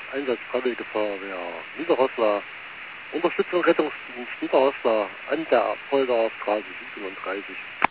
Einsatz Freiwillige Feuerwehr Niederhoslar, Unterstützung Rettungsdienst Niederhoslar an der Polderstraße 37.